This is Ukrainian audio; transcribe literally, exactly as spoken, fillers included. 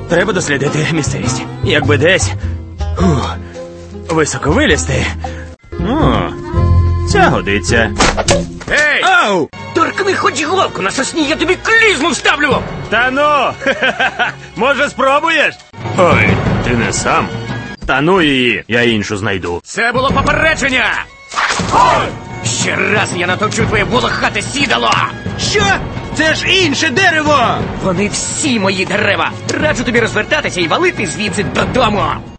Треба дослідити місцевість. Якби десь... Ух, високо вилізти. О, ця годиться. Ей! Ау! Торкни хоч головку на сосні, я тобі клізму вставлю! Та ну! Може, спробуєш? Ой, ти не сам. Та ну її, я іншу знайду. Це було попередження! Ой! Ще раз я натовчу твоє волохате сідало! Що? Це ж інше дерево! Вони всі мої дерева! Раджу тобі розвертатися і валити звідси додому!